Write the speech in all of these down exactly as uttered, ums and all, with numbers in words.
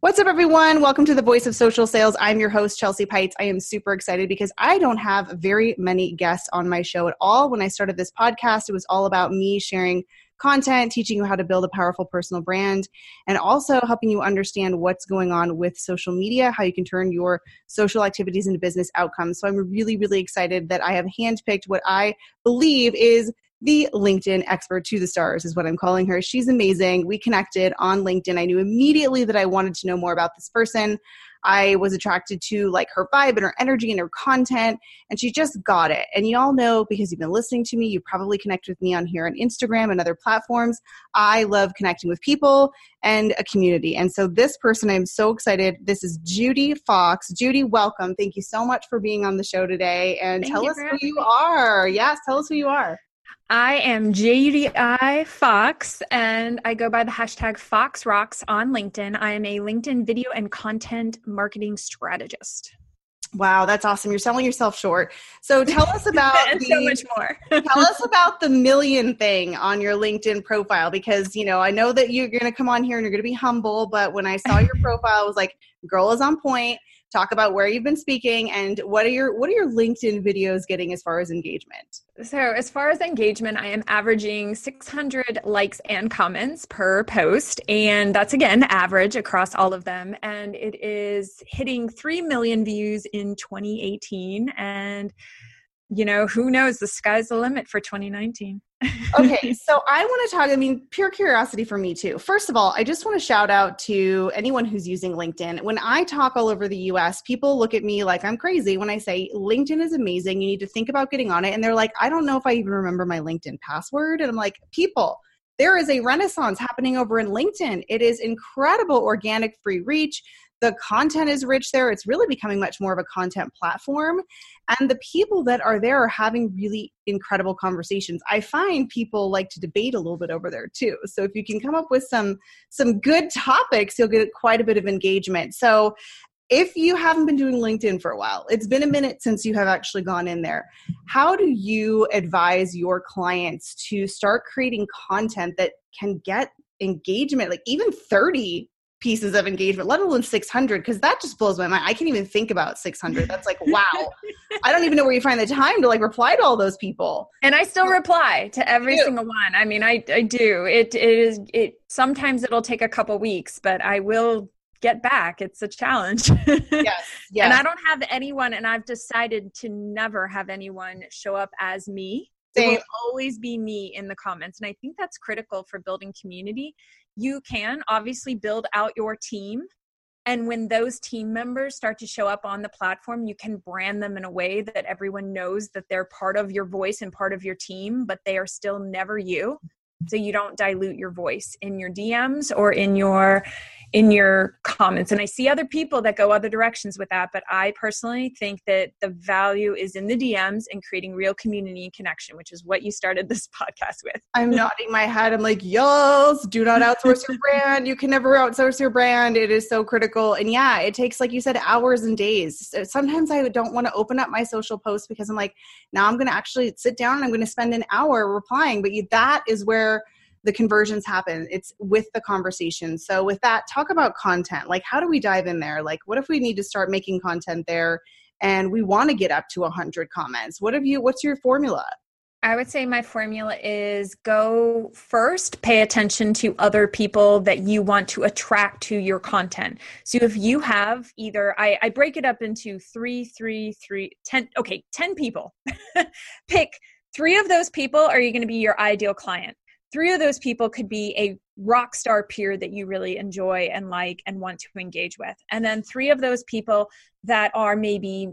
What's up, everyone? Welcome to the Voice of Social Sales. I'm your host, Chelsea Pites. I am super excited because I don't have very many guests on my show at all. When I started this podcast, it was all about me sharing content, teaching you how to build a powerful personal brand, and also helping you understand what's going on with social media, how you can turn your social activities into business outcomes. So I'm really, really excited that I have handpicked what I believe is the LinkedIn expert to the stars is what I'm calling her. She's amazing. We connected on LinkedIn. I knew immediately that I wanted to know more about this person. I was attracted to like her vibe and her energy and her content, and she just got it. And you all know, because you've been listening to me, you probably connect with me on here on Instagram and other platforms. I love connecting with people and a community. And so this person, I'm so excited. This is Judy Fox. Judy, welcome. Thank you so much for being on the show today. And Thank tell you us for who having you me. are. Yes, tell us who you are. I am J U D I Fox, and I go by the hashtag FoxRocks on LinkedIn. I am a LinkedIn video and content marketing strategist. Wow, that's awesome. You're selling yourself short. So tell us about and the, so much more. tell us about the million thing on your LinkedIn profile, because, you know, I know that you're going to come on here and you're going to be humble, but when I saw your profile, I was like, girl is on point. Talk about where you've been speaking and what are your what are your LinkedIn videos getting as far as engagement? So as far as engagement, I am averaging six hundred likes and comments per post. And that's, again, average across all of them. And it is hitting three million views in twenty eighteen. And, you know, who knows? The sky's the limit for twenty nineteen. Okay, so I want to talk, I mean, pure curiosity for me too. First of all, I just want to shout out to anyone who's using LinkedIn. When I talk all over the U S, people look at me like I'm crazy when I say LinkedIn is amazing. You need to think about getting on it. And they're like, I don't know if I even remember my LinkedIn password. And I'm like, people, there is a renaissance happening over in LinkedIn. It is incredible organic free reach. The content is rich there. It's really becoming much more of a content platform. And the people that are there are having really incredible conversations. I find people like to debate a little bit over there too. So if you can come up with some, some good topics, you'll get quite a bit of engagement. So if you haven't been doing LinkedIn for a while, it's been a minute since you have actually gone in there. How do you advise your clients to start creating content that can get engagement, like even thirty pieces of engagement, let alone six hundred, because that just blows my mind. I can't even think about six hundred. That's like, wow. I don't even know where you find the time to like reply to all those people. And I still reply to every single one. I mean, I, I do. It, it is, it, sometimes it'll take a couple weeks, but I will get back. It's a challenge. Yes, yes. And I don't have anyone, and I've decided to never have anyone show up as me. It will always be me in the comments. And I think that's critical for building community. You can obviously build out your team. And when those team members start to show up on the platform, you can brand them in a way that everyone knows that they're part of your voice and part of your team, but they are still never you. So you don't dilute your voice in your D Ms or in your in your comments. And I see other people that go other directions with that, but I personally think that the value is in the D Ms and creating real community and connection, which is what you started this podcast with. I'm nodding my head. I'm like, yes, do not outsource your brand. You can never outsource your brand. It is so critical. And yeah, it takes, like you said, hours and days. Sometimes I don't want to open up my social posts because I'm like, now I'm going to actually sit down and I'm going to spend an hour replying. But you, that is where the conversions happen. It's with the conversation. So with that, talk about content. Like, how do we dive in there? Like, what if we need to start making content there and we want to get up to a hundred comments? What have you, what's your formula? I would say my formula is go first, pay attention to other people that you want to attract to your content. So if you have either, I, I break it up into three, three, three, ten, okay, ten people. Pick three of those people are you going to be your ideal client. Three of those people could be a rock star peer that you really enjoy and like and want to engage with. And then three of those people that are maybe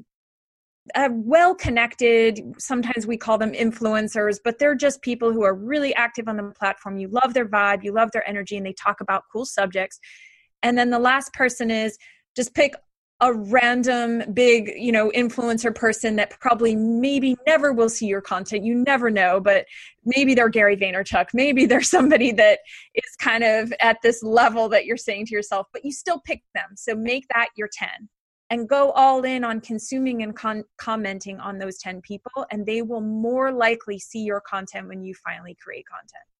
uh, well-connected. Sometimes we call them influencers, but they're just people who are really active on the platform. You love their vibe, you love their energy, and they talk about cool subjects. And then the last person is just pick a random big, you know, influencer person that probably maybe never will see your content. You never know, but maybe they're Gary Vaynerchuk. Maybe they're somebody that is kind of at this level that you're saying to yourself, but you still pick them. So make that your ten and go all in on consuming and con- commenting on those ten people. And they will more likely see your content when you finally create content.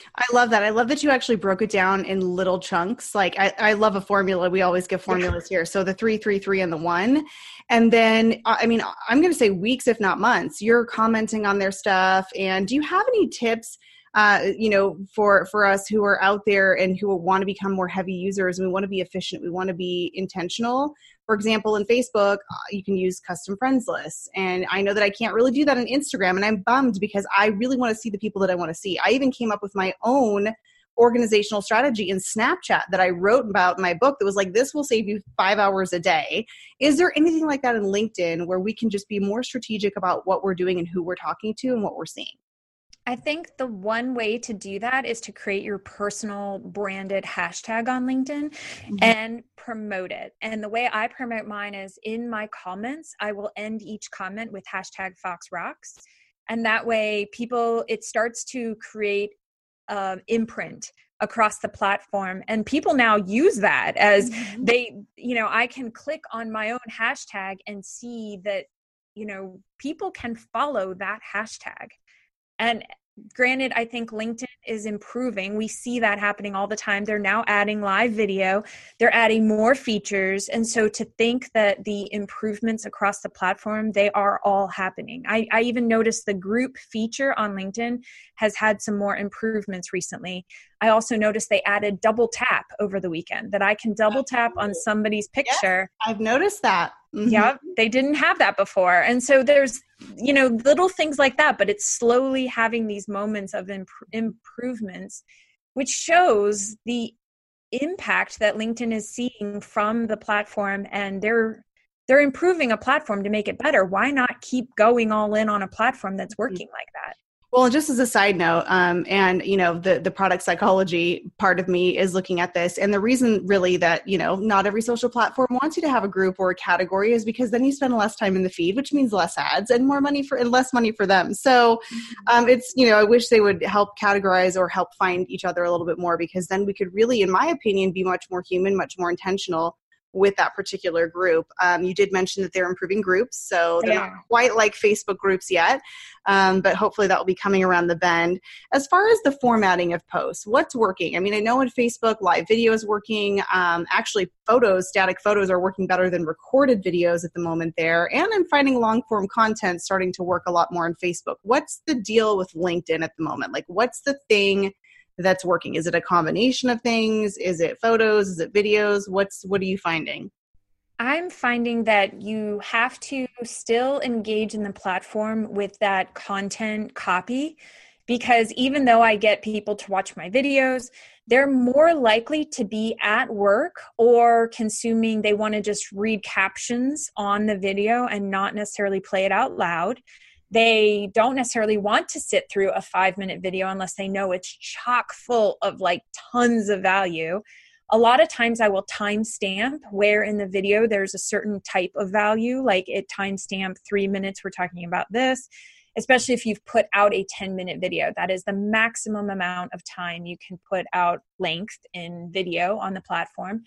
I love that. I love that you actually broke it down in little chunks. Like I, I love a formula. We always give formulas here. So the three, three, three, and the one. And then, I mean, I'm going to say weeks, if not months, you're commenting on their stuff. And do you have any tips, uh, you know, for, for us who are out there and who want to become more heavy users, and we want to be efficient, we want to be intentional? For example, in Facebook, you can use custom friends lists. And I know that I can't really do that on Instagram. And I'm bummed because I really want to see the people that I want to see. I even came up with my own organizational strategy in Snapchat that I wrote about in my book that was like, this will save you five hours a day. Is there anything like that in LinkedIn where we can just be more strategic about what we're doing and who we're talking to and what we're seeing? I think the one way to do that is to create your personal branded hashtag on LinkedIn mm-hmm. and promote it. And the way I promote mine is in my comments, I will end each comment with hashtag Fox Rocks. And that way people, it starts to create um, imprint across the platform. And people now use that as mm-hmm. they, you know, I can click on my own hashtag and see that, you know, people can follow that hashtag. And granted, I think LinkedIn is improving. We see that happening all the time. They're now adding live video. They're adding more features. And so to think that the improvements across the platform, they are all happening. I, I even noticed the group feature on LinkedIn has had some more improvements recently. I also noticed they added double tap over the weekend, that I can double tap on somebody's picture. Yes, I've noticed that. Mm-hmm. Yeah, they didn't have that before. And so there's, you know, little things like that, but it's slowly having these moments of imp- improvements, which shows the impact that LinkedIn is seeing from the platform, and they're they're improving a platform to make it better. Why not keep going all in on a platform that's working like that? Well, just as a side note, um, and, you know, the, the product psychology part of me is looking at this. And the reason really that, you know, not every social platform wants you to have a group or a category is because then you spend less time in the feed, which means less ads and more money for, and less money for them. So um, it's, you know, I wish they would help categorize or help find each other a little bit more, because then we could really, in my opinion, be much more human, much more intentional with that particular group. Um, you did mention that they're improving groups, so they're yeah. not quite like Facebook groups yet, um, but hopefully that will be coming around the bend. As far as the formatting of posts, what's working? I mean, I know in Facebook, live video is working. Um, actually, photos, static photos are working better than recorded videos at the moment there, and I'm finding long-form content starting to work a lot more on Facebook. What's the deal with LinkedIn at the moment? Like, what's the thing that's working? Is it a combination of things? Is it photos? Is it videos? What's, what are you finding? I'm finding that you have to still engage in the platform with that content copy, because even though I get people to watch my videos, they're more likely to be at work or consuming, they want to just read captions on the video and not necessarily play it out loud. They don't necessarily want to sit through a five minute video unless they know it's chock full of like tons of value. A lot of times I will timestamp where in the video there's a certain type of value, like it timestamp three minutes, we're talking about this, especially if you've put out a ten minute video. That is the maximum amount of time you can put out length in video on the platform.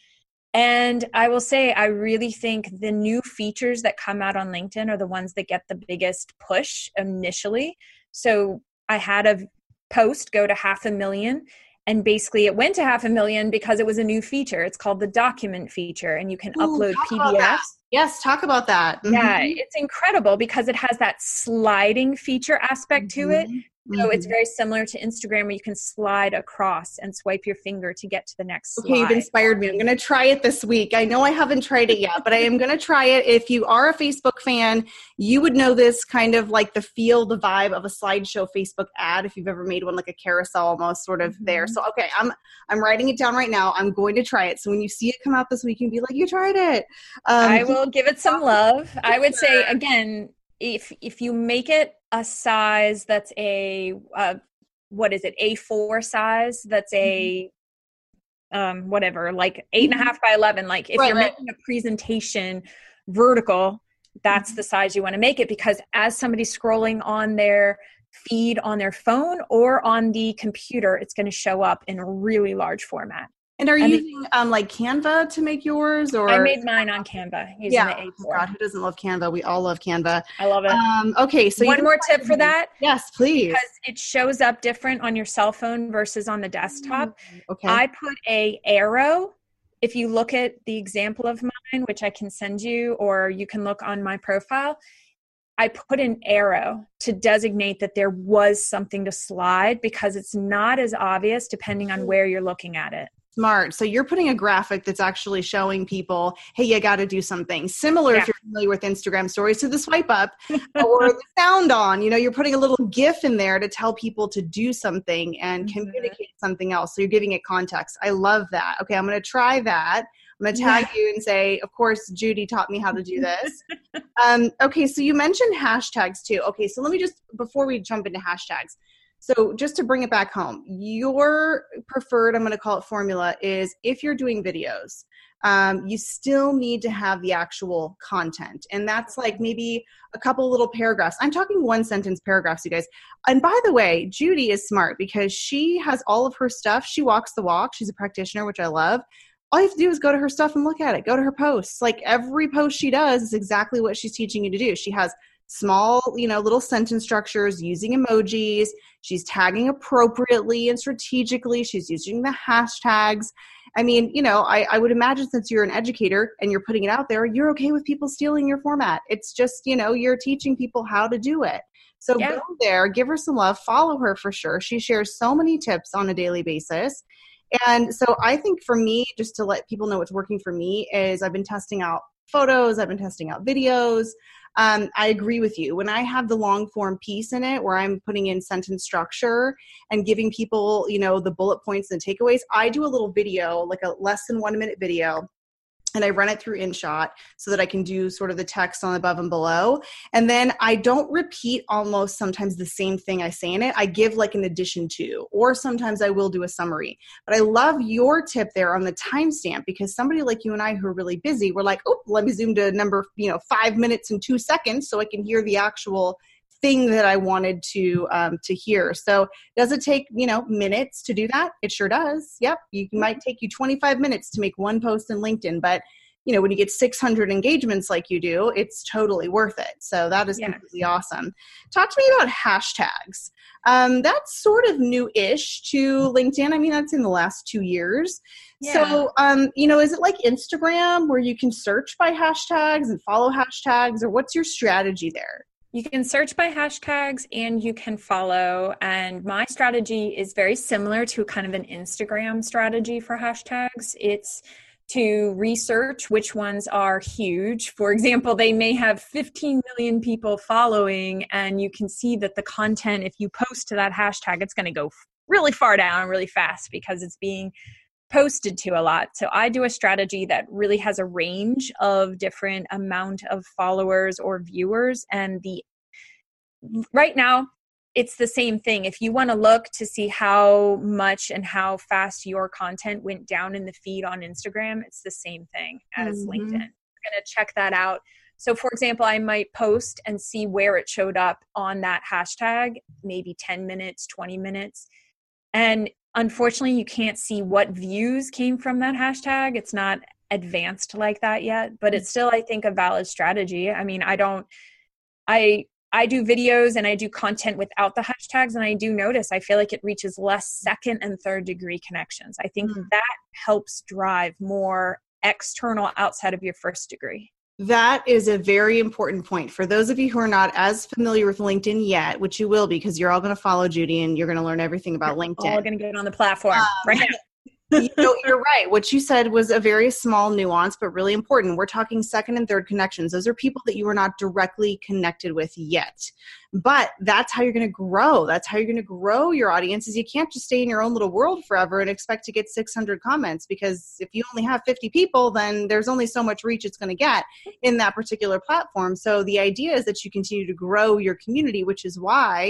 And I will say, I really think the new features that come out on LinkedIn are the ones that get the biggest push initially. So I had a post go to half a million, and basically it went to half a million because it was a new feature. It's called the document feature, and you can Ooh, upload P D Fs. Yes, talk about that. Mm-hmm. Yeah, it's incredible because it has that sliding feature aspect mm-hmm. to it. So mm-hmm. it's very similar to Instagram, where you can slide across and swipe your finger to get to the next slide. Okay, you've inspired me. I'm going to try it this week. I know I haven't tried it yet, but I am going to try it. If you are a Facebook fan, you would know this kind of like the feel, the vibe of a slideshow Facebook ad. If you've ever made one, like a carousel almost sort of mm-hmm. there. So, okay, I'm I'm writing it down right now. I'm going to try it. So when you see it come out this week, you can be like, you tried it. Um, I will give it some love. I would say, again, if if you make it a size that's a, uh, what is it, A four size, that's a, um, whatever, like eight and a half by eleven. Like if right, you're right. making a presentation vertical, that's mm-hmm. the size you want to make it, because as somebody's scrolling on their feed on their phone or on the computer, it's going to show up in a really large format. And are you And using um, like Canva to make yours, or? I made mine on Canva using Yeah. the A four. Oh God, who doesn't love Canva? We all love Canva. I love it. Um, okay, so one you more tip for that. Yes, please. Because it shows up different on your cell phone versus on the desktop. Okay. I put a arrow. If you look at the example of mine, which I can send you, or you can look on my profile, I put an arrow to designate that there was something to slide, because it's not as obvious depending on where you're looking at it. Smart. So you're putting a graphic that's actually showing people, hey, you got to do something similar. Yeah. If you're familiar with Instagram stories, to the swipe up or the sound on, you know, you're putting a little GIF in there to tell people to do something and mm-hmm. communicate something else. So you're giving it context. I love that. Okay. I'm going to try that. I'm going to tag yeah. you and say, of course, Judy taught me how to do this. um, okay. So you mentioned hashtags too. Okay. So let me just, before we jump into hashtags, so just to bring it back home, your preferred, I'm going to call it formula, is if you're doing videos, um, you still need to have the actual content. And that's like maybe a couple little paragraphs. I'm talking one sentence paragraphs, you guys. And by the way, Judy is smart because she has all of her stuff. She walks the walk. She's a practitioner, which I love. All you have to do is go to her stuff and look at it. Go to her posts. Like every post she does is exactly what she's teaching you to do. She has small, you know, little sentence structures using emojis. She's tagging appropriately and strategically. She's using the hashtags. I mean, you know, I, I would imagine since you're an educator and you're putting it out there, you're okay with people stealing your format. It's just, you know, you're teaching people how to do it. So yeah. Go there, give her some love, follow her for sure. She shares so many tips on a daily basis. And so I think for me, just to let people know what's working for me, is I've been testing out photos. I've been testing out videos. Um, I agree with you. When I have the long form piece in it where I'm putting in sentence structure and giving people, you know, the bullet points and takeaways, I do a little video, like a less than one minute video. And I run it through InShot so that I can do sort of the text on above and below. And then I don't repeat almost sometimes the same thing I say in it. I give like an addition to, or sometimes I will do a summary. But I love your tip there on the timestamp, because somebody like you and I who are really busy, we're like, oh, let me zoom to number, you know, five minutes and two seconds so I can hear the actual thing that I wanted to um, to hear. So does it take, you know, minutes to do that? It sure does. Yep. You might take you twenty-five minutes to make one post in LinkedIn, but you know, when you get six hundred engagements like you do, it's totally worth it. So that is yes. completely awesome. Talk to me about hashtags. Um, that's sort of new-ish to LinkedIn. I mean, that's in the last two years. Yeah. So, um, you know, is it like Instagram where you can search by hashtags and follow hashtags, or what's your strategy there? You can search by hashtags and you can follow. And my strategy is very similar to kind of an Instagram strategy for hashtags. It's to research which ones are huge. For example, they may have fifteen million people following, and you can see that the content, if you post to that hashtag, it's going to go really far down really fast because it's being posted to a lot. So I do a strategy that really has a range of different amount of followers or viewers. And the right now, it's the same thing. If you want to look to see how much and how fast your content went down in the feed on Instagram, it's the same thing as mm-hmm. LinkedIn. You're going to check that out. So for example, I might post and see where it showed up on that hashtag, maybe ten minutes, twenty minutes. And unfortunately, you can't see what views came from that hashtag. It's not advanced like that yet, but it's still, I think, a valid strategy. I mean, I don't, I, I do videos and I do content without the hashtags, and I do notice, I feel like it reaches less second and third degree connections. I think mm. that helps drive more external outside of your first degree. That is a very important point. For those of you who are not as familiar with LinkedIn yet, which you will, because you're all going to follow Judy and you're going to learn everything about We're LinkedIn. All going to get on the platform um, right now. You know, you're right. What you said was a very small nuance, but really important. We're talking second and third connections. Those are people that you are not directly connected with yet. But that's how you're going to grow. That's how you're going to grow your audience. Is you can't just stay in your own little world forever and expect to get six hundred comments, because if you only have fifty people, then there's only so much reach it's going to get in that particular platform. So the idea is that you continue to grow your community, which is why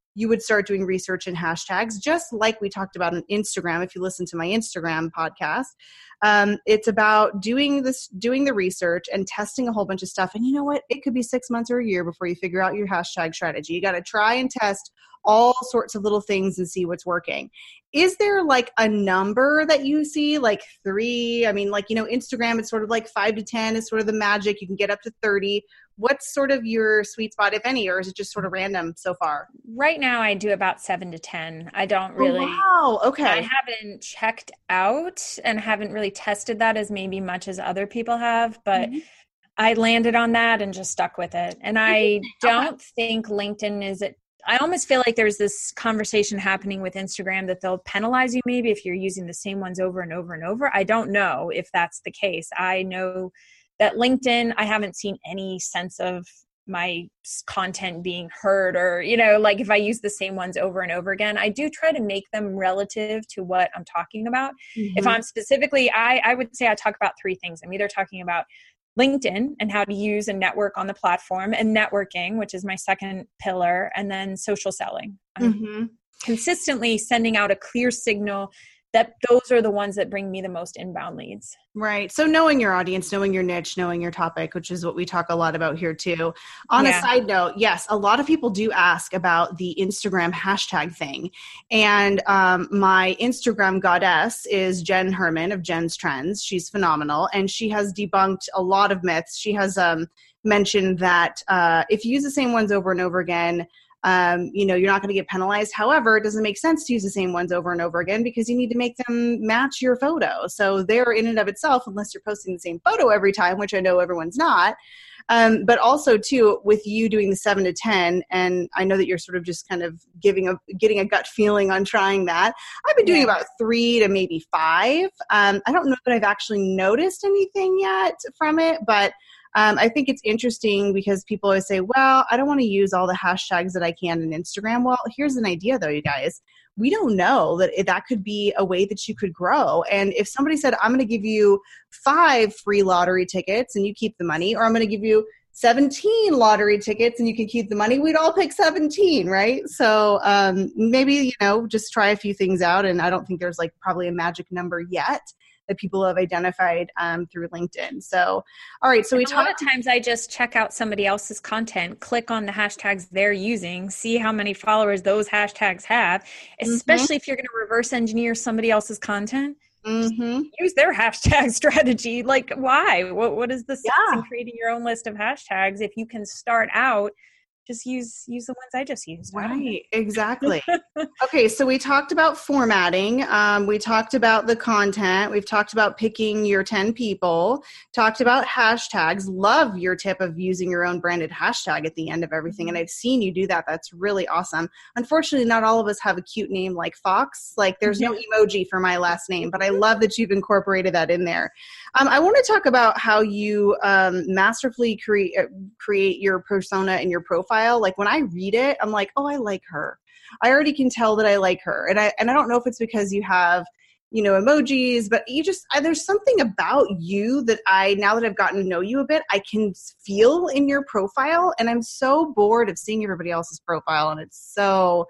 you would start doing research in hashtags, just like we talked about on Instagram. If you listen to my Instagram podcast, um, it's about doing this, doing the research and testing a whole bunch of stuff. And you know what? It could be six months or a year before you figure out your hashtag strategy. You got to try and test all sorts of little things and see what's working. Is there like a number that you see, like three? I mean, like, you know, Instagram, it's sort of like five to ten is sort of the magic. You can get up to thirty. What's sort of your sweet spot, if any, or is it just sort of random so far? Right now I do about seven to ten. I don't really. Oh, wow. Okay. I haven't checked out and haven't really tested that as maybe much as other people have, but mm-hmm. I landed on that and just stuck with it. And I don't okay. think LinkedIn is it. I almost feel like there's this conversation happening with Instagram that they'll penalize you maybe if you're using the same ones over and over and over. I don't know if that's the case. I know that LinkedIn, I haven't seen any sense of my content being heard or, you know, like if I use the same ones over and over again. I do try to make them relative to what I'm talking about. Mm-hmm. If I'm specifically, I, I would say I talk about three things. I'm either talking about LinkedIn and how to use and network on the platform, and networking, which is my second pillar, and then social selling. I'm mm-hmm. consistently sending out a clear signal that those are the ones that bring me the most inbound leads. Right. So knowing your audience, knowing your niche, knowing your topic, which is what we talk a lot about here too. On yeah. a side note, yes, a lot of people do ask about the Instagram hashtag thing. And um, my Instagram goddess is Jen Herman of Jen's Trends. She's phenomenal. And she has debunked a lot of myths. She has um, mentioned that uh, if you use the same ones over and over again, Um, you know, you're not going to get penalized. However, it doesn't make sense to use the same ones over and over again because you need to make them match your photo. So they're in and of itself, unless you're posting the same photo every time, which I know everyone's not. Um, but also too, with you doing the seven to ten, and I know that you're sort of just kind of giving a, getting a gut feeling on trying that. I've been doing yeah. about three to maybe five. Um, I don't know that I've actually noticed anything yet from it, but Um, I think it's interesting because people always say, well, I don't want to use all the hashtags that I can in Instagram. Well, here's an idea though, you guys. We don't know that that could be a way that you could grow. And if somebody said, I'm going to give you five free lottery tickets and you keep the money, or I'm going to give you seventeen lottery tickets and you can keep the money, we'd all pick seventeen, right? So um, maybe, you know, just try a few things out. And I don't think there's like probably a magic number yet that people have identified um, through LinkedIn. So, all right. So we a talk- lot of times I just check out somebody else's content, click on the hashtags they're using, see how many followers those hashtags have, especially mm-hmm. if you're going to reverse engineer somebody else's content. Mm-hmm. Use their hashtag strategy. Like, why? What What is the sense yeah. in creating your own list of hashtags if you can start out? Just use use the ones I just used. Right, exactly. Okay, so we talked about formatting. Um, we talked about the content. We've talked about picking your ten people. Talked about hashtags. Love your tip of using your own branded hashtag at the end of everything. And I've seen you do that. That's really awesome. Unfortunately, not all of us have a cute name like Fox. Like there's no emoji for my last name, but I love that you've incorporated that in there. Um, I want to talk about how you um, masterfully create create your persona and your profile. Like when I read it, I'm like, oh, I like her. I already can tell that I like her. And I and I don't know if it's because you have, you know, emojis, but you just, I, there's something about you that I, now that I've gotten to know you a bit, I can feel in your profile. And I'm so bored of seeing everybody else's profile. And it's so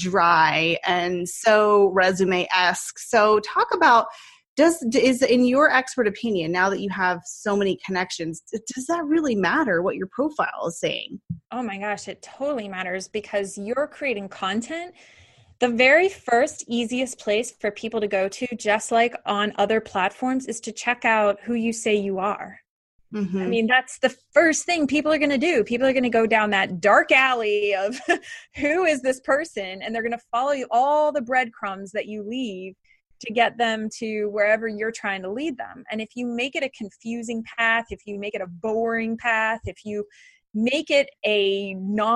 dry and so resume-esque. So talk about, Does is in your expert opinion, now that you have so many connections, does that really matter what your profile is saying? Oh my gosh, it totally matters because you're creating content. The very first easiest place for people to go to, just like on other platforms, is to check out who you say you are. Mm-hmm. I mean, that's the first thing people are going to do. People are going to go down that dark alley of who is this person, and they're going to follow you, all the breadcrumbs that you leave to get them to wherever you're trying to lead them. And if you make it a confusing path, if you make it a boring path, if you make it a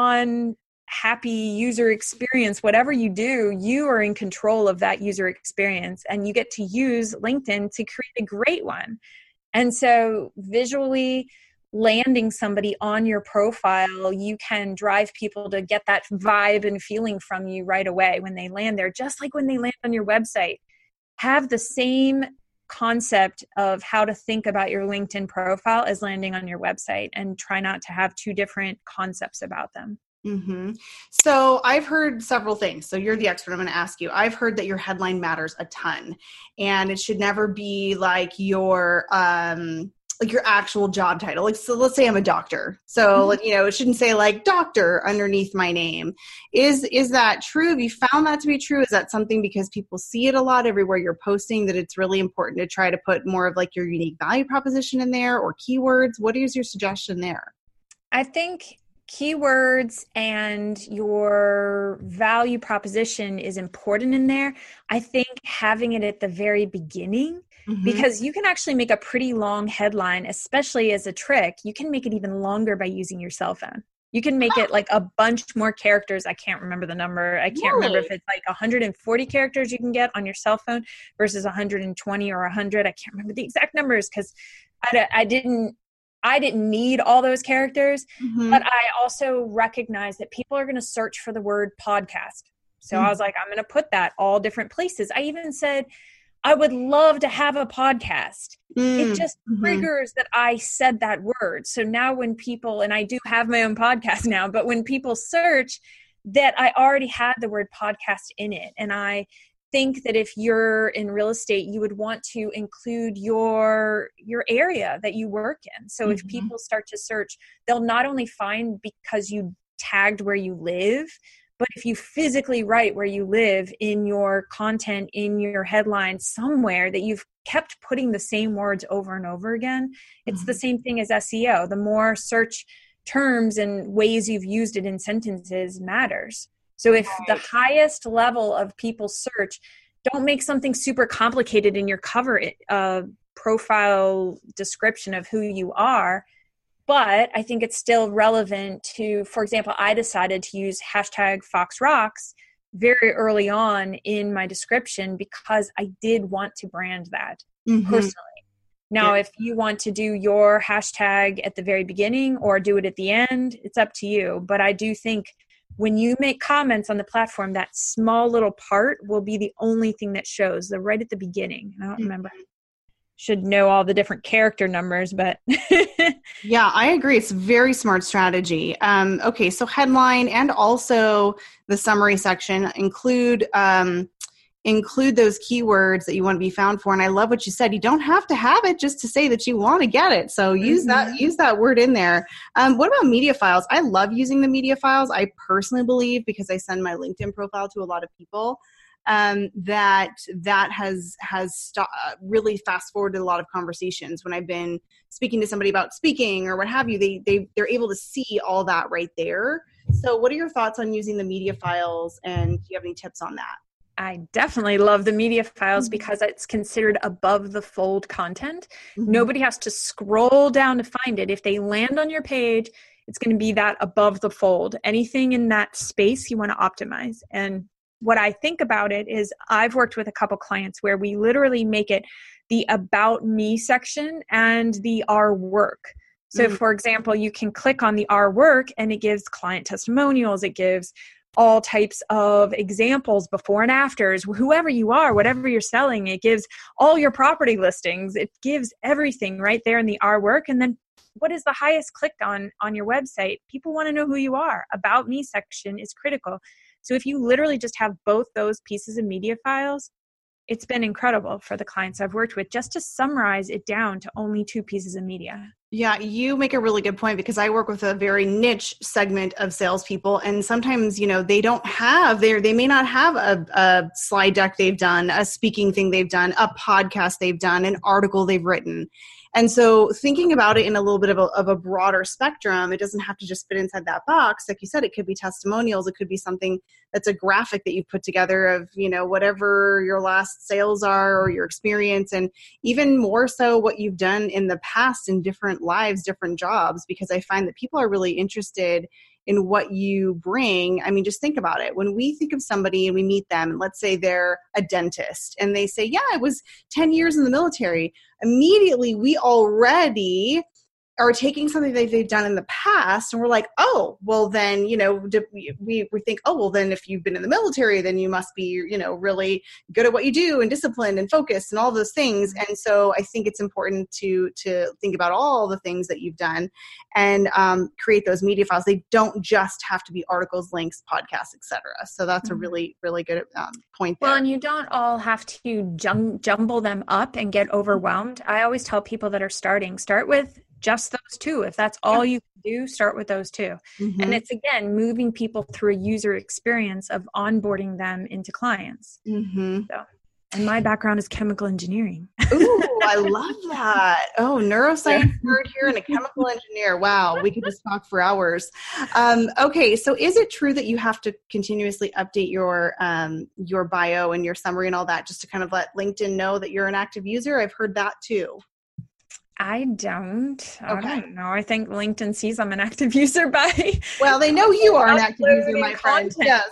non-happy user experience, whatever you do, you are in control of that user experience, and you get to use LinkedIn to create a great one. And so visually landing somebody on your profile, you can drive people to get that vibe and feeling from you right away when they land there, just like when they land on your website. Have the same concept of how to think about your LinkedIn profile as landing on your website, and try not to have two different concepts about them. Mm-hmm. So I've heard several things. So you're the expert. I'm going to ask you. I've heard that your headline matters a ton, and it should never be like your um, like your actual job title. Like, so let's say I'm a doctor. So mm-hmm. you know, it shouldn't say like doctor underneath my name. Is is that true? Have you found that to be true? Is that something because people see it a lot everywhere you're posting that it's really important to try to put more of like your unique value proposition in there or keywords? What is your suggestion there? I think keywords and your value proposition is important in there. I think having it at the very beginning, mm-hmm. because you can actually make a pretty long headline, especially as a trick. You can make it even longer by using your cell phone. You can make it like a bunch more characters. I can't remember the number. I can't really? remember if it's like one hundred forty characters you can get on your cell phone versus one hundred twenty or one hundred. I can't remember the exact numbers because I, I didn't I didn't need all those characters, mm-hmm. but I also recognize that people are going to search for the word podcast. So mm-hmm. I was like, I'm going to put that all different places. I even said, I would love to have a podcast. Mm-hmm. It just triggers that I said that word. So now when people, and I do have my own podcast now, but when people search that, I already had the word podcast in it. And I think that if you're in real estate, you would want to include your your area that you work in. So mm-hmm. if people start to search, they'll not only find because you tagged where you live, but if you physically write where you live in your content, in your headline somewhere that you've kept putting the same words over and over again, it's mm-hmm. the same thing as S E O. The more search terms and ways you've used it in sentences matters. So if the highest level of people search, don't make something super complicated in your cover uh, profile description of who you are. But I think it's still relevant to, for example, I decided to use hashtag Fox Rocks very early on in my description because I did want to brand that mm-hmm. personally. Now, yeah. if you want to do your hashtag at the very beginning or do it at the end, it's up to you. But I do think when you make comments on the platform, that small little part will be the only thing that shows. They're right at the beginning. I don't remember. Should know all the different character numbers, but yeah, I agree. It's a very smart strategy. Um, okay, so headline and also the summary section include um, include those keywords that you want to be found for. And I love what you said. You don't have to have it just to say that you want to get it. So use mm-hmm. that, use that word in there. Um, what about media files? I love using the media files. I personally believe, because I send my LinkedIn profile to a lot of people, um, that that has, has st- really fast forwarded a lot of conversations. When I've been speaking to somebody about speaking or what have you, they, they, they're able to see all that right there. So what are your thoughts on using the media files, and do you have any tips on that? I definitely love the media files because it's considered above the fold content. Mm-hmm. Nobody has to scroll down to find it. If they land on your page, it's going to be that above the fold. Anything in that space you want to optimize. And what I think about it is I've worked with a couple clients where we literally make it the about me section and the our work. So mm-hmm. for example, you can click on the our work and it gives client testimonials. It gives all types of examples, before and afters, whoever you are, whatever you're selling. It gives all your property listings. It gives everything right there in the our work. And then what is the highest clicked on on your website? People want to know who you are. About me section is critical. So if you literally just have both those pieces of media files, it's been incredible for the clients I've worked with just to summarize it down to only two pieces of media. Yeah, you make a really good point, because I work with a very niche segment of salespeople, and sometimes, you know, they don't have, they they may not have a, a slide deck they've done, a speaking thing they've done, a podcast they've done, an article they've written. And so thinking about it in a little bit of a, of a broader spectrum, it doesn't have to just fit inside that box. Like you said, it could be testimonials. It could be something that's a graphic that you've put together of, you know, whatever your last sales are or your experience, and even more so what you've done in the past in different lives, different jobs, because I find that people are really interested in what you bring. I mean, just think about it. When we think of somebody and we meet them, and let's say they're a dentist and they say, yeah, I was ten years in the military. Immediately, we already are taking something that they've done in the past and we're like, oh, well then, you know, we, we think, oh, well then if you've been in the military, then you must be, you know, really good at what you do and disciplined and focused and all those things. And so I think it's important to, to think about all the things that you've done and um, create those media files. They don't just have to be articles, links, podcasts, et cetera. So that's mm-hmm. a really, really good um, point there. Well, and you don't all have to jum- jumble them up and get overwhelmed. I always tell people that are starting, start with just those two. If that's all you can do, start with those two. Mm-hmm. And it's, again, moving people through a user experience of onboarding them into clients. Mm-hmm. So, and my background is chemical engineering. Ooh, I love that. Oh, neuroscience nerd here and a chemical engineer. Wow, we could just talk for hours. Um, okay, so is it true that you have to continuously update your um, your bio and your summary and all that just to kind of let LinkedIn know that you're an active user? I've heard that too. I don't. Okay. I don't know. I think LinkedIn sees I'm an active user by. Well, they know you are an active user, my friend. Yes.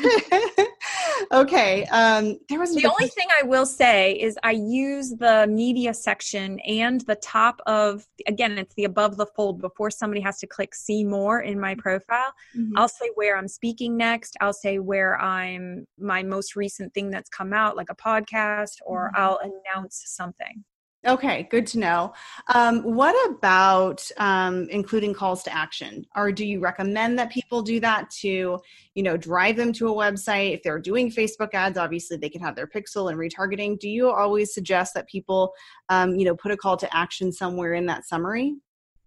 Okay. Um, there was the only thing I will say is I use the media section and the top of, again, it's the above the fold before somebody has to click see more in my profile. Mm-hmm. I'll say where I'm speaking next. I'll say where I'm, my most recent thing that's come out, like a podcast, or mm-hmm. I'll announce something. Okay, good to know. Um, what about um, including calls to action? Or do you recommend that people do that to, you know, drive them to a website? If they're doing Facebook ads, obviously they can have their pixel and retargeting. Do you always suggest that people, um, you know, put a call to action somewhere in that summary?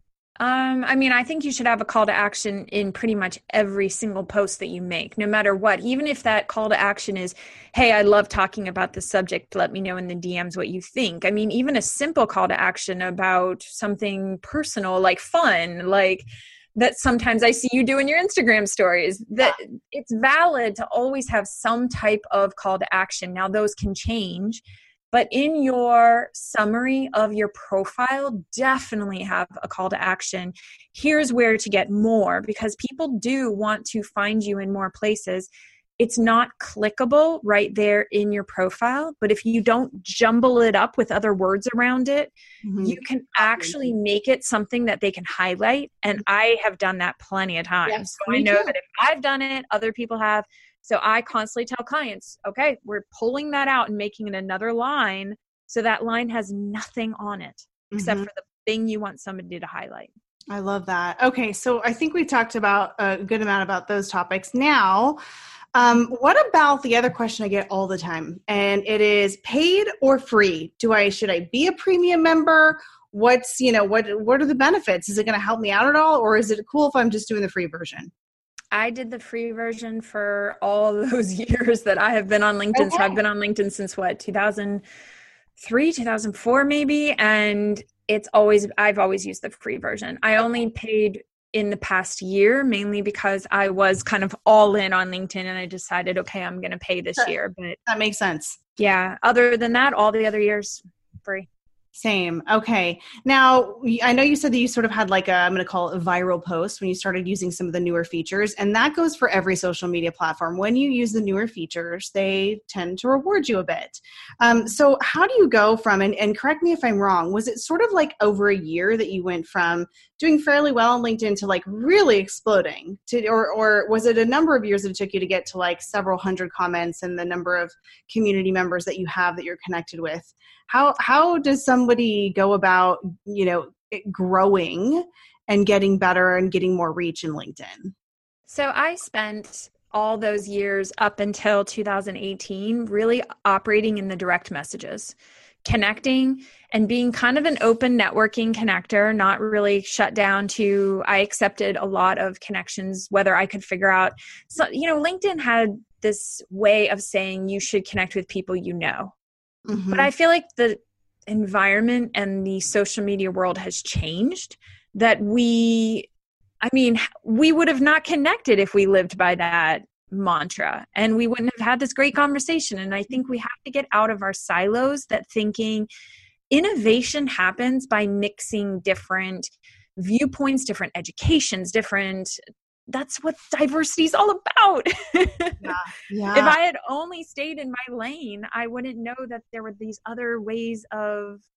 Um, I mean, I think you should have a call to action in pretty much every single post that you make, no matter what. Even if that call to action is, hey, I love talking about this subject. Let me know in the D Ms what you think. I mean, even a simple call to action about something personal, like fun, like that sometimes I see you do in your Instagram stories, that it's valid to always have some type of call to action. Now, those can change. But in your summary of your profile, definitely have a call to action. Here's where to get more, because people do want to find you in more places. It's not clickable right there in your profile, but if you don't jumble it up with other words around it, mm-hmm. you can actually make it something that they can highlight. And I have done that plenty of times. Yes, so I know too. That if I've done it, other people have. So I constantly tell clients, okay, we're pulling that out and making it another line. So that line has nothing on it except mm-hmm. for the thing you want somebody to highlight. I love that. Okay. So I think we talked about a good amount about those topics. Now, um, what about the other question I get all the time? And it is paid or free? Do I, should I be a premium member? What's, you know, what, what are the benefits? Is it going to help me out at all? Or is it cool if I'm just doing the free version? I did the free version for all those years that I have been on LinkedIn. Okay. So I've been on LinkedIn since what, two thousand three, two thousand four maybe. And it's always, I've always used the free version. I only paid in the past year, mainly because I was kind of all in on LinkedIn and I decided, okay, I'm going to pay this that, year. But that makes sense. Yeah. Other than that, all the other years free. Same. Okay. Now, I know you said that you sort of had like a, I'm going to call it a viral post when you started using some of the newer features, and that goes for every social media platform. When you use the newer features, they tend to reward you a bit. Um, so how do you go from, and, and correct me if I'm wrong, was it sort of like over a year that you went from doing fairly well on LinkedIn to like really exploding to, or, or was it a number of years that it took you to get to like several hundred comments and the number of community members that you have that you're connected with? How how does somebody go about, you know, growing and getting better and getting more reach in LinkedIn? So I spent all those years up until two thousand eighteen really operating in the direct messages, connecting and being kind of an open networking connector, not really shut down to, I accepted a lot of connections, whether I could figure out. So, you know, LinkedIn had this way of saying you should connect with people you know. Mm-hmm. But I feel like the environment and the social media world has changed, that we, I mean, we would have not connected if we lived by that mantra, and we wouldn't have had this great conversation. And I think we have to get out of our silos, that thinking innovation happens by mixing different viewpoints, different educations, different that's what diversity is all about. Yeah, yeah. If I had only stayed in my lane, I wouldn't know that there were these other ways of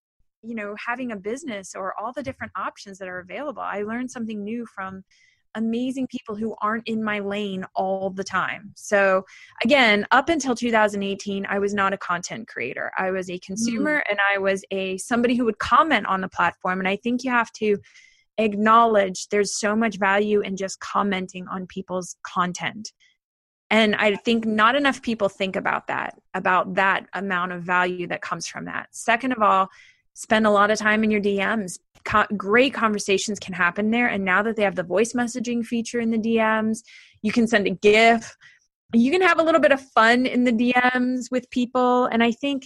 you know, having a business or all the different options that are available. I learned something new from amazing people who aren't in my lane all the time. So again, up until two thousand eighteen, I was not a content creator. I was a consumer mm. and I was a somebody who would comment on the platform. And I think you have to acknowledge there's so much value in just commenting on people's content. And I think not enough people think about that, about that amount of value that comes from that. Second of all, spend a lot of time in your D Ms. Co- great conversations can happen there. And now that they have the voice messaging feature in the D Ms, you can send a GIF. You can have a little bit of fun in the D Ms with people. And I think,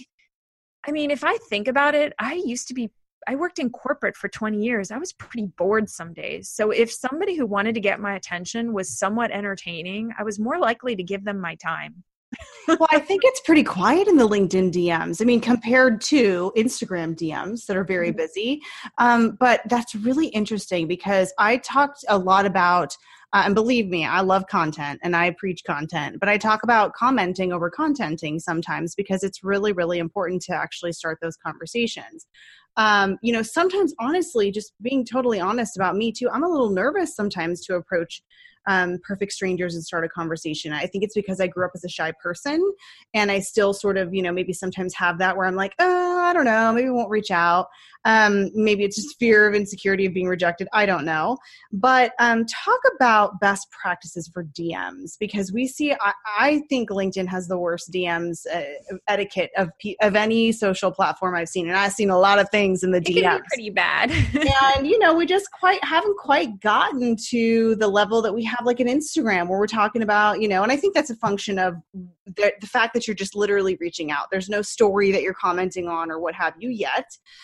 I mean, if I think about it, I used to be, I worked in corporate for twenty years. I was pretty bored some days. So if somebody who wanted to get my attention was somewhat entertaining, I was more likely to give them my time. Well, I think it's pretty quiet in the LinkedIn D Ms. I mean, compared to Instagram D Ms that are very busy. Um, but that's really interesting because I talked a lot about, uh, and believe me, I love content and I preach content, but I talk about commenting over contenting sometimes because it's really, really important to actually start those conversations. Um, you know, sometimes honestly, just being totally honest about me too, I'm a little nervous sometimes to approach Um, perfect strangers and start a conversation. I think it's because I grew up as a shy person and I still sort of, you know, maybe sometimes have that where I'm like, oh, I don't know, maybe I won't reach out. Um, maybe it's just fear of insecurity of being rejected. I don't know. But um, talk about best practices for D Ms because we see, I, I think LinkedIn has the worst D Ms uh, etiquette of of any social platform I've seen. And I've seen a lot of things in the it D Ms. Can be pretty bad. And, you know, we just quite haven't quite gotten to the level that we have like an Instagram where we're talking about, you know, and I think that's a function of the, the fact that you're just literally reaching out. There's no story that you're commenting on or what have you yet.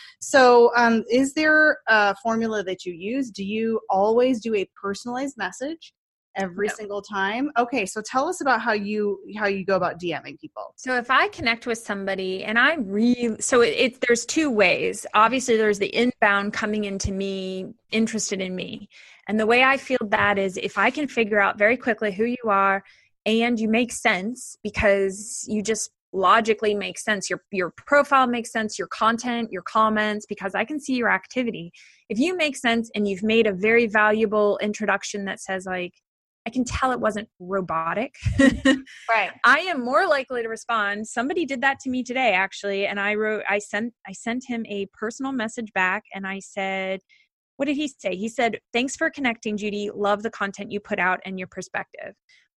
So um, is there a formula that you use? Do you always do a personalized message every no. single time? Okay. So tell us about how you, how you go about DMing people. So if I connect with somebody and I really, so it, it there's two ways. Obviously there's the inbound coming into me, interested in me. And the way I feel that is if I can figure out very quickly who you are and you make sense because you just logically make sense. Your, your profile makes sense, your content, your comments, because I can see your activity. If you make sense and you've made a very valuable introduction that says like, I can tell it wasn't robotic. Right. I am more likely to respond. Somebody did that to me today, actually. And I wrote, I sent, I sent him a personal message back and I said, what did he say? He said, thanks for connecting, Judy. Love the content you put out and your perspective.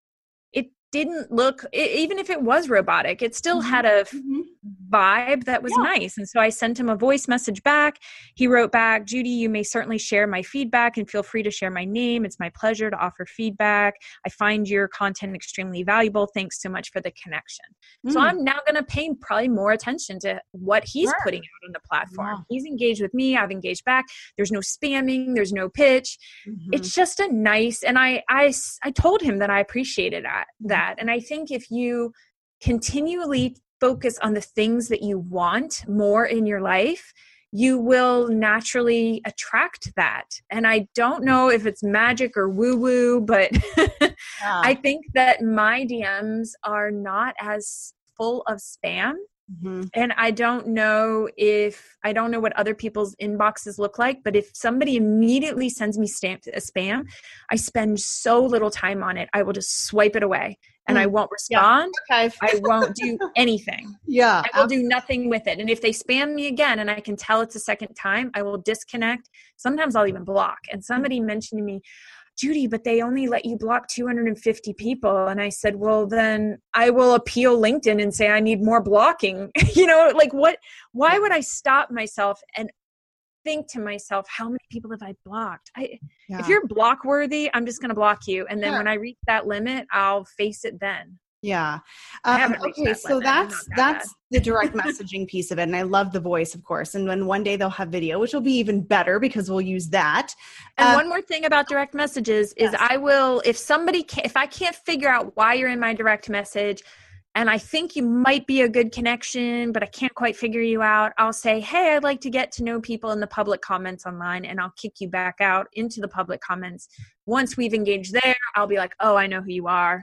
It didn't look, it, even if it was robotic, it still mm-hmm. had a mm-hmm. vibe that was yeah. nice. And so I sent him a voice message back. He wrote back, Judy, you may certainly share my feedback and feel free to share my name. It's my pleasure to offer feedback. I find your content extremely valuable. Thanks so much for the connection. Mm. So I'm now going to pay probably more attention to what he's sure. putting out on the platform. Yeah. He's engaged with me. I've engaged back. There's no spamming. There's no pitch. Mm-hmm. It's just a nice, and I, I, I told him that I appreciated that, that. And I think if you continually focus on the things that you want more in your life, you will naturally attract that. And I don't know if it's magic or woo-woo, but yeah. I think that my D Ms are not as full of spam. Mm-hmm. And I don't know if, I don't know what other people's inboxes look like, but if somebody immediately sends me stamped a spam, I spend so little time on it. I will just swipe it away and mm. I won't respond. Yeah. Okay. I won't do anything. Yeah. I will do nothing with it. And if they spam me again and I can tell it's a second time, I will disconnect. Sometimes I'll even block. And somebody mentioned to me, Judy, but they only let you block two hundred fifty people. And I said, well, then I will appeal LinkedIn and say I need more blocking. You know, like what, why would I stop myself and think to myself, how many people have I blocked? I, yeah. If you're block worthy, I'm just going to block you. And then yeah. when I reach that limit, I'll face it then. Yeah. Um, okay. That so limit. that's, that that's bad. the direct messaging piece of it. And I love the voice, of course. And then one day they'll have video, which will be even better because we'll use that. And uh, one more thing about direct messages is yes. I will, if somebody, can, if I can't figure out why you're in my direct message and I think you might be a good connection, but I can't quite figure you out, I'll say, hey, I'd like to get to know people in the public comments online, and I'll kick you back out into the public comments. Once we've engaged there, I'll be like, oh, I know who you are.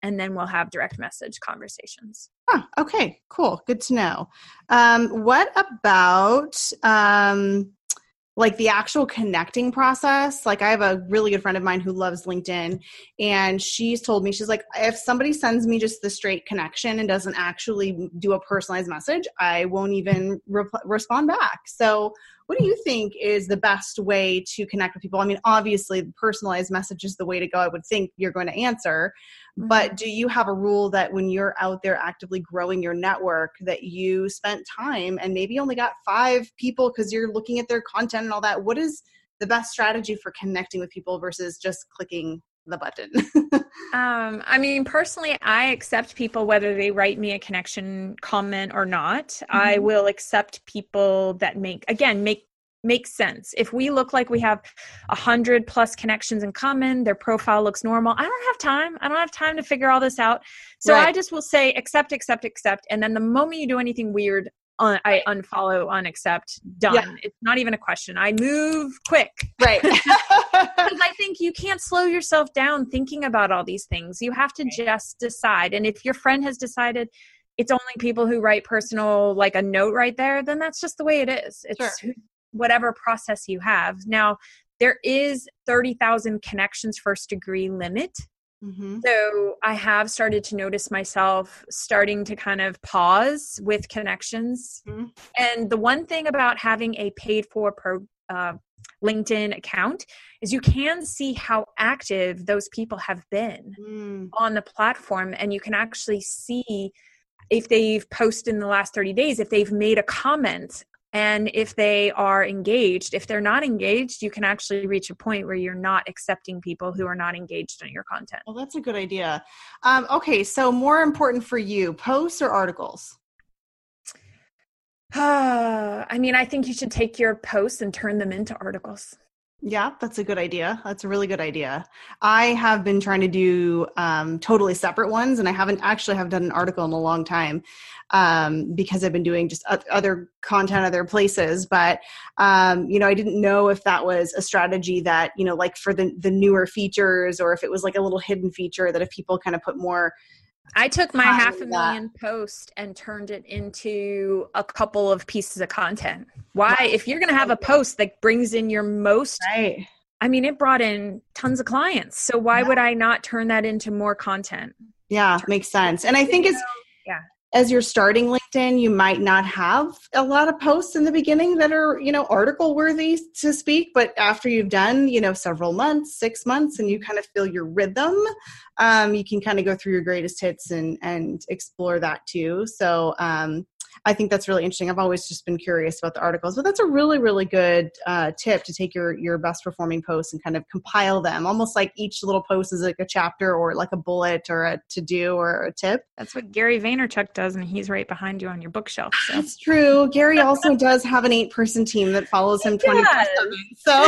and then we'll have direct message conversations. Huh, okay, cool. Good to know. Um, what about um, like the actual connecting process? Like I have a really good friend of mine who loves LinkedIn, and she's told me, she's like, if somebody sends me just the straight connection and doesn't actually do a personalized message, I won't even re- respond back. So what do you think is the best way to connect with people? I mean, obviously the personalized message is the way to go. I would think you're going to answer, mm-hmm. but do you have a rule that when you're out there actively growing your network that you spent time and maybe only got five people because you're looking at their content and all that? What is the best strategy for connecting with people versus just clicking the button? um, I mean, personally, I accept people whether they write me a connection comment or not. Mm-hmm. I will accept people that make, again, make make sense. If we look like we have a hundred plus connections in common, their profile looks normal, I don't have time. I don't have time to figure all this out. So right. I just will say accept, accept, accept. And then the moment you do anything weird, Un- I unfollow, unaccept, done. Yeah. It's not even a question. I move quick. Right. Because I think you can't slow yourself down thinking about all these things. You have to right. just decide. And if your friend has decided it's only people who write personal, like a note right there, then that's just the way it is. It's sure. whatever process you have. Now, there is thirty thousand connections first degree limit. Mm-hmm. So I have started to notice myself starting to kind of pause with connections. Mm-hmm. And the one thing about having a paid for pro, uh, LinkedIn account is you can see how active those people have been mm. on the platform. And you can actually see if they've posted in the last thirty days, if they've made a comment, and if they are engaged. If they're not engaged, you can actually reach a point where you're not accepting people who are not engaged in your content. Well, that's a good idea. Um, okay, so more important for you, posts or articles? Uh, I mean, I think you should take your posts and turn them into articles. Yeah, that's a good idea. That's a really good idea. I have been trying to do um, totally separate ones, and I haven't actually have done an article in a long time um, because I've been doing just other content other places. But, um, you know, I didn't know if that was a strategy that, you know, like for the, the newer features, or if it was like a little hidden feature that if people kind of put more I took my half a million post and turned it into a couple of pieces of content. Why? If you're going to have a post that brings in your most, right. I mean, it brought in tons of clients. So why yeah. would I not turn that into more content? Yeah, makes sense. And I think it's, yeah. as you're starting LinkedIn, you might not have a lot of posts in the beginning that are, you know, article worthy to speak. But after you've done, you know, several months, six months, and you kind of feel your rhythm, um, you can kind of go through your greatest hits and, and explore that too. So um, I think that's really interesting. I've always just been curious about the articles, but that's a really, really good uh, tip to take your, your best performing posts and kind of compile them, almost like each little post is like a chapter or like a bullet or a to-do or a tip. That's what Gary Vaynerchuk does, and he's right behind you on your bookshelf. So. That's true. Gary also does have an eight-person team that follows him twenty-four seven. So,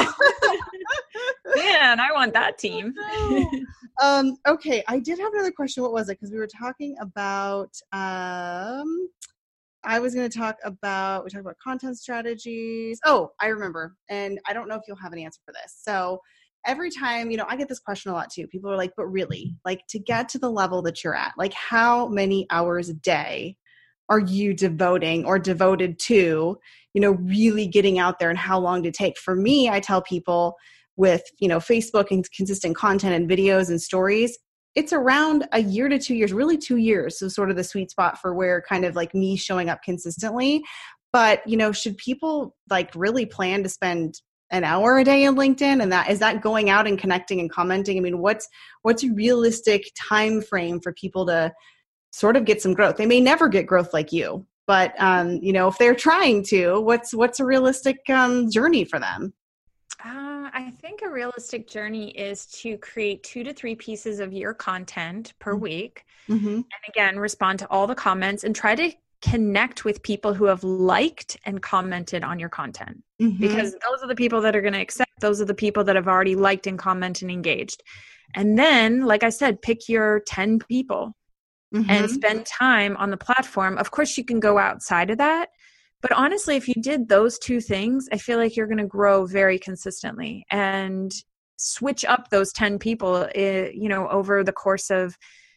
man, I want that team. um, okay, I did have another question. What was it? Because we were talking about... Um, I was going to talk about, we talked about content strategies. Oh, I remember. And I don't know if you'll have an answer for this. So every time, you know, I get this question a lot too. People are like, but really, like to get to the level that you're at, like how many hours a day are you devoting or devoted to, you know, really getting out there, and how long to take? For me, I tell people with, you know, Facebook and consistent content and videos and stories, it's around a year to two years, really two years. So sort of the sweet spot for where kind of like me showing up consistently. But, you know, should people like really plan to spend an hour a day in LinkedIn? And that, is that going out and connecting and commenting? I mean, what's, what's a realistic time frame for people to sort of get some growth? They may never get growth like you, but, um, you know, if they're trying to, what's, what's a realistic um, journey for them? Uh, I think a realistic journey is to create two to three pieces of your content per mm-hmm. week. Mm-hmm. And again, respond to all the comments and try to connect with people who have liked and commented on your content. Mm-hmm. Because those are the people that are going to accept. Those are the people that have already liked and commented and engaged. And then, like I said, pick your ten people mm-hmm. and spend time on the platform. Of course, you can go outside of that. But honestly, if you did those two things, I feel like you're going to grow very consistently, and switch up those ten people, you know, over the course of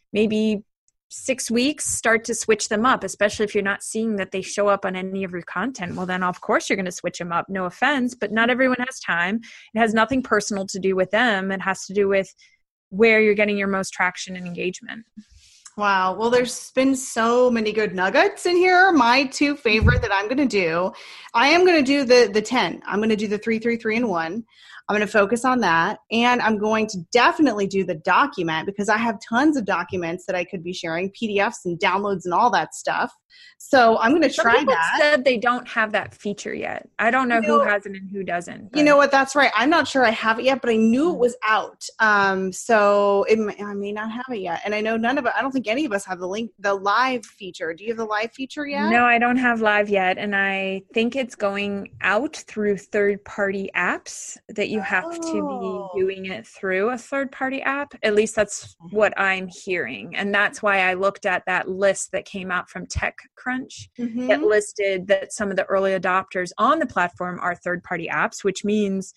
maybe six weeks, start to switch them up, especially if you're not seeing that they show up on any of your content. Well, then of course you're going to switch them up. No offense, but not everyone has time. It has nothing personal to do with them. It has to do with where you're getting your most traction and engagement. Wow. Well, there's been so many good nuggets in here. My two favorite that I'm going to do, I am going to do the the ten. I'm going to do the three, three, three, and one. I'm going to focus on that. And I'm going to definitely do the document because I have tons of documents that I could be sharing, P D Fs and downloads and all that stuff. So I'm going to try Some people that. Said they don't have that feature yet. I don't know, you know who has it and who doesn't. But. You know what? That's right. I'm not sure I have it yet, but I knew it was out. Um, so it may, I may not have it yet. And I know none of it, I don't think any of us have the link, the live feature. Do you have the live feature yet? No, I don't have live yet. And I think it's going out through third-party apps that you have oh. to be doing it through a third-party app. At least that's what I'm hearing. And that's why I looked at that list that came out from TechCrunch. Mm-hmm. That listed that some of the early adopters on the platform are third-party apps, which means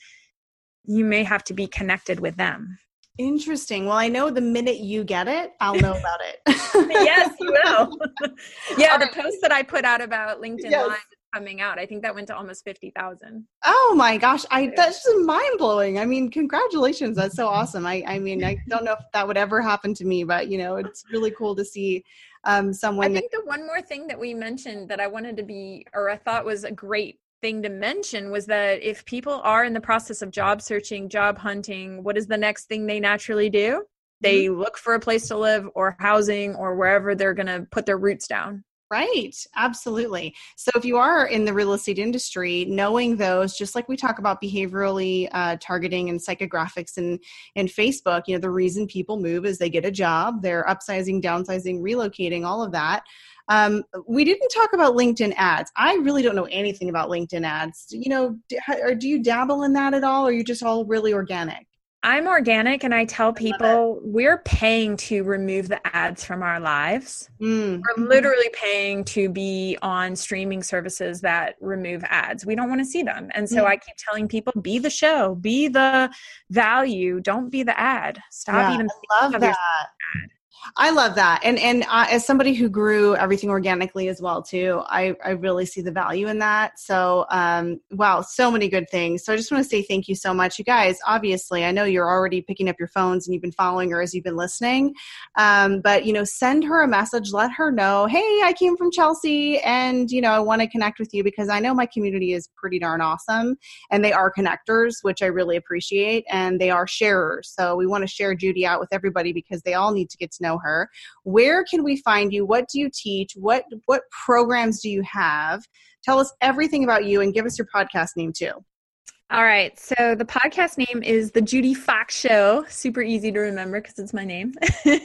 you may have to be connected with them. Interesting. Well, I know the minute you get it, I'll know about it. Yes, you will. Yeah, All the right. post that I put out about LinkedIn yes. Live is coming out. I think that went to almost fifty thousand. Oh my gosh. I that's just mind blowing. I mean, congratulations. That's so awesome. I, I mean, I don't know if that would ever happen to me, but you know, it's really cool to see um, someone. I think that- the one more thing that we mentioned that I wanted to be, or I thought was a great thing to mention was that if people are in the process of job searching, job hunting, what is the next thing they naturally do? They mm-hmm. look for a place to live or housing or wherever they're going to put their roots down. Right. Absolutely. So if you are in the real estate industry, knowing those, just like we talk about behaviorally uh, targeting and psychographics and, and Facebook, you know, the reason people move is they get a job, they're upsizing, downsizing, relocating, all of that. Um, we didn't talk about LinkedIn ads. I really don't know anything about LinkedIn ads. You know, do, or do you dabble in that at all? Or are you just all really organic? I'm organic, and I tell people we're paying to remove the ads from our lives. Mm. We're literally paying to be on streaming services that remove ads. We don't want to see them. And so mm. I keep telling people, be the show, be the value. Don't be the ad. Stop yeah, even I love that. Ad. I love that. And and uh, as somebody who grew everything organically as well, too, I, I really see the value in that. So, um, wow, so many good things. So I just want to say thank you so much. You guys, obviously, I know you're already picking up your phones and you've been following her as you've been listening. Um, but, you know, send her a message. Let her know, hey, I came from Chelsea and, you know, I want to connect with you because I know my community is pretty darn awesome. And they are connectors, which I really appreciate. And they are sharers. So we want to share Judy out with everybody because they all need to get to know her. Where can we find you? What do you teach? What what programs do you have? Tell us everything about you and give us your podcast name too. All right. So the podcast name is The Judy Fox Show. Super easy to remember because it's my name.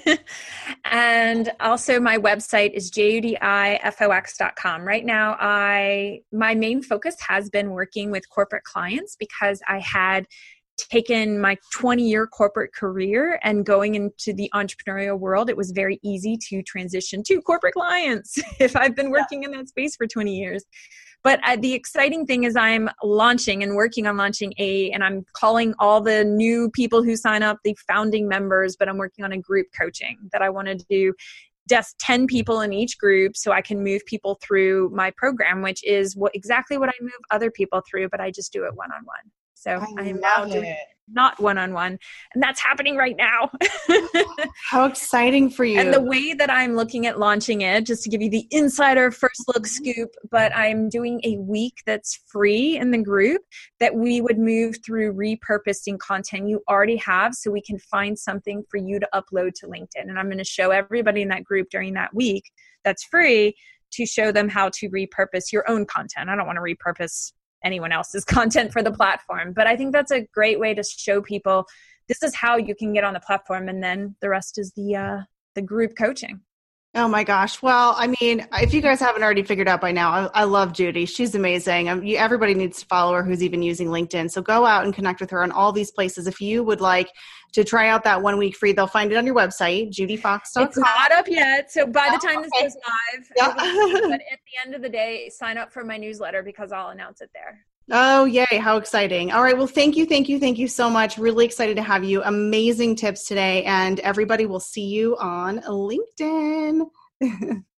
And also my website is judi fox dot com. Right now, I my main focus has been working with corporate clients because I had taken my twenty-year corporate career and going into the entrepreneurial world, it was very easy to transition to corporate clients if I've been working yeah. in that space for twenty years. But uh, the exciting thing is I'm launching and working on launching a, and I'm calling all the new people who sign up the founding members, but I'm working on a group coaching that I want to do just ten people in each group so I can move people through my program, which is what exactly what I move other people through, but I just do it one-on-one. So I, I am now doing it. Not one-on-one. And that's happening right now. How exciting for you. And the way that I'm looking at launching it, just to give you the insider first look scoop, but I'm doing a week that's free in the group that we would move through repurposing content you already have so we can find something for you to upload to LinkedIn. And I'm going to show everybody in that group during that week that's free to show them how to repurpose your own content. I don't want to repurpose anyone else's content for the platform. But I think that's a great way to show people this is how you can get on the platform. And then the rest is the, uh, the group coaching. Oh my gosh. Well, I mean, if you guys haven't already figured out by now, I, I love Judy. She's amazing. Um, you, everybody needs to follow her who's even using LinkedIn. So go out and connect with her on all these places. If you would like to try out that one week free, they'll find it on your website, judy fox dot com. It's not up yet. So by the time oh, this okay. goes live, yeah. but at the end of the day, sign up for my newsletter because I'll announce it there. Oh, yay. How exciting. All right. Well, thank you. Thank you. Thank you so much. Really excited to have you. Amazing tips today. And everybody will see you on LinkedIn.